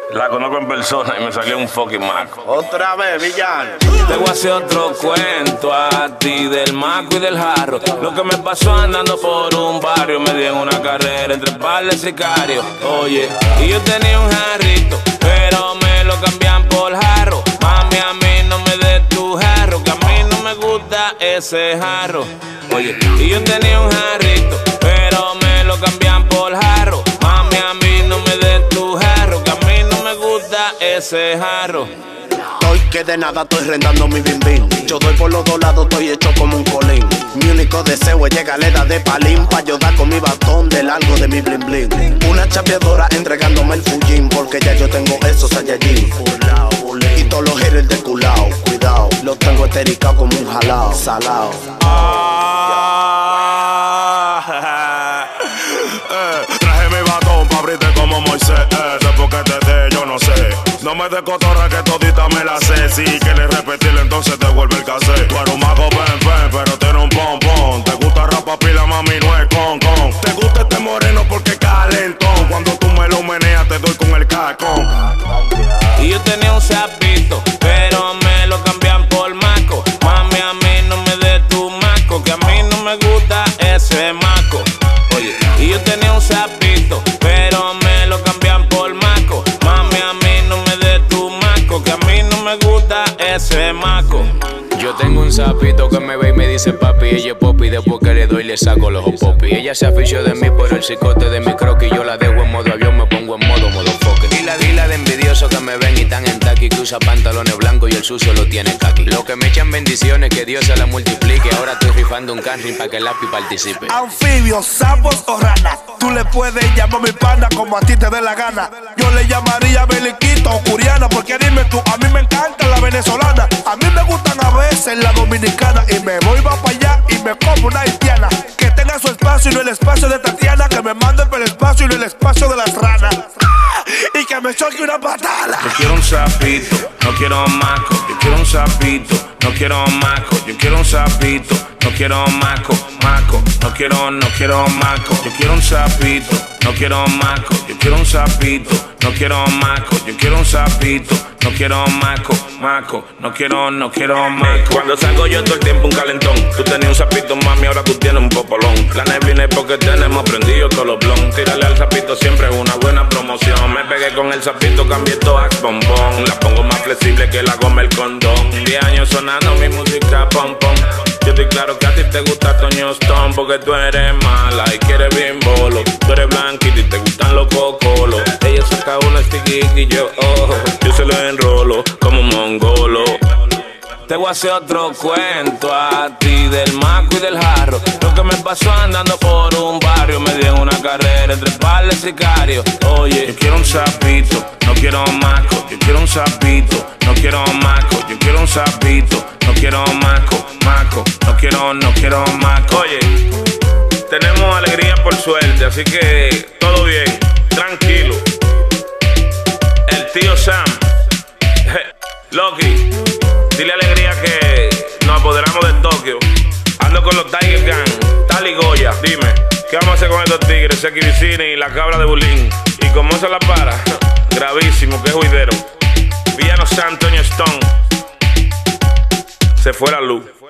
La conozco en persona y me salió un fucking maco. Otra vez, villano. Te voy a hacer otro cuento a ti del maco y del jarro. Lo que me pasó andando por un barrio, me di en una carrera entre par de sicarios. Oye, y yo tenía un jarrito, pero me lo cambian por jarro. Mami, a mí no me des tu jarro, que a mí no me gusta ese jarro. Oye, y yo tenía un jarrito, pero me lo cambian por jarro. Mami, a mí no me des tu jarro, que a mí no me gusta ese jarro. Estoy que de nada estoy rendando mi bim bim. Yo doy por los dos lados, estoy hecho como un colín. Mi único deseo es llegar a la edad de palín, pa' ayudar con mi batón de largo de mi bling bling. Una chapeadora entregándome el fullín, porque ya yo tengo esos Saiyajin. Y todos los haters de culao, cuidado, los tengo estericados como un jalao, salao. Traje mi batón pa' abrirte como Moisés. Después que te dé, yo no sé. No me des cotorra que todita me la sé. Si quieres repetirla, entonces te vuelve el cassette. Tú eres un mago pen, pero tiene un pompón. Te gusta rapa pila, mami, no es con. Te gusta este moreno porque es calentón. Cuando tú me lo meneas, te doy con el cacón. Y yo tenía un sapito, pero me lo cambian por maco. Mami, a mí no me des tu maco, que a mí no me gusta ese maco. Oye, y yo tenía un sapito, pero me lo cambian por maco. Mami, a mí no me des tu maco, que a mí no me gusta ese maco. Yo tengo un sapito que me ve y me dice papi, ella es popi, después que le doy le saco los ojos popi. Ella se afició de mí por el cicote de mi croquis, yo la dejo en modo avión, me pongo en modo foque. Y la de envidiosos que me ven y tan en taqui, que usa pantalones blancos y el sucio lo tiene kaki. Lo que me echan bendiciones, que Dios se la multiplique, ahora estoy rifando un country pa' que el lápiz participe. Anfibios, sapos o ranas, tú le puedes llamar mi pana como a ti te dé la gana. Yo le llamaría Beliquito o Curiana, porque dime tú, a mí me encanta la venezolana. A mí me gustan a veces la dominicana, y me voy pa' allá y me como una haitiana. Que tenga su espacio y no el espacio de Tatiana, que me manden por el espacio y no el espacio de las ranas. Y que me choque una patada. Yo quiero un sapito, no quiero maco. Yo quiero un sapito, no quiero maco. Yo quiero un sapito, no quiero maco. No quiero maco. Yo quiero un sapito, no quiero maco. Yo quiero un sapito, no quiero maco. Yo quiero un sapito, no quiero maco. No quiero maco. Cuando salgo yo todo el tiempo un calentón. Tú tenías un sapito, mami, ahora tú tienes un popolón. La neblina es porque tenemos prendido todos los blon. Tírale al sapito siempre es una buena promoción. Me pegué con el sapito, cambié todo a bombón. La pongo más flexible que la goma el condón. 10 años sonando mi música pom pom. Yo estoy claro que a ti te gusta Toño Stone, porque tú eres mala y quieres bien bolo. Tú eres blanquita y te gustan los cocolos. Ella saca una sticky y yo se lo enrolo como mongolo. Te voy a hacer otro cuento a ti del maco y del jarro. Lo que me pasó andando por un barrio, me di en una carrera entre par de sicarios. Oye, yo quiero un sapito, no quiero maco. Yo quiero un sapito, no quiero maco. Yo quiero un sapito, no quiero maco. No quiero maco. Oye, tenemos alegría por suerte, así que todo bien, tranquilo. El tío Sam, Loki, dile alegría que nos apoderamos de Tokio. Ando con los Tiger Gang, Tal y Goya. Dime, ¿qué vamos a hacer con estos tigres? Seki Vicini y la cabra de Bulín. ¿Y cómo se la para? Gravísimo, que juidero. Villano San Antonio Stone. Se fue la luz.